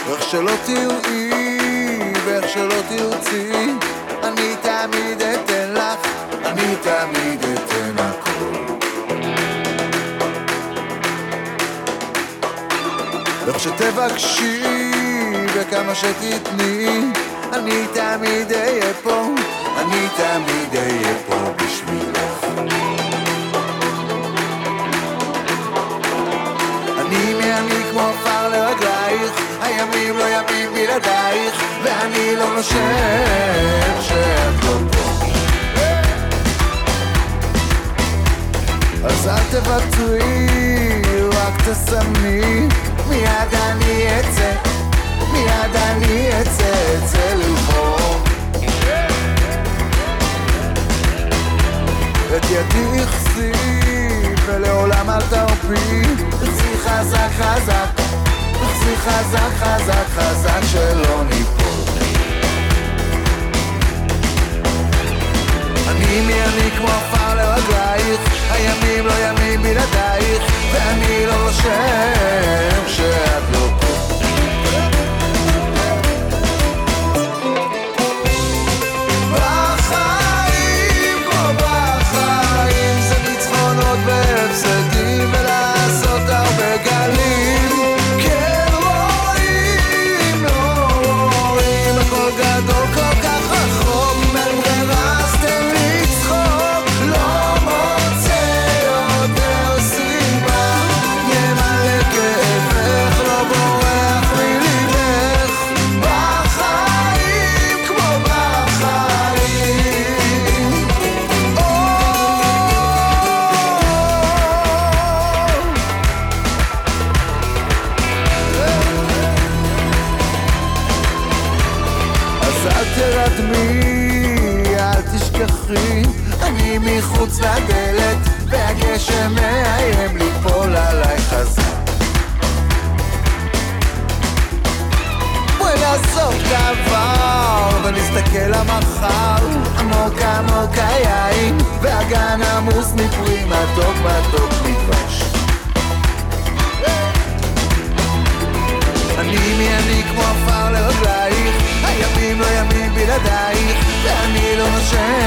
ואיך שלא תראי, ואיך שלא תרצי, אני תמיד אתן לך, אני תמיד אתן הכל. ואיך שתבקשי וכמה שתתני, אני תמיד אהיה פה, אני תמיד אהיה פה בשבילך. אני כמו עפר לרגלייך, הימים לא ימים בלעדייך, ואני לא נושם שאת לא פה. אז אל תוותרי, רק תסמני, מיד אני אצא, מיד אני אצא לבחור. את ידי יחסי ולעולם אל תרפי, תחזי חזק חזק, תחזי חזק חזק חזק שלא ניפול. אני כמו עפר לרגלייך, הימים לא ימים בלעדייך, ואני לא נושם שאת לא פה. בחיים כמו בחיים, זה ניצחונות והפסדים, ולעשות הרבה גלים. כן רואים, לא רואים, הכל גדול כל כך רחוק, אין ברירה אז תן לי צחוק. לא מוצא יותר סיבה, ימלא כאבך, לא בורח מליבך. בחיים כמו בחיים. אז אל תרדמי, אל תשכחי, אני מחוץ לדלת, והגשם מאיים ליפול עליי חזק. בואי נעזוב דבר ונסתכל למחר, עמוק עמוק היין, והגן עמוס מפרי מתוק מתוק מדבש. אני כמו עפר לרגלייך, הימים לא ימים בלעדייך, ואני לא נושם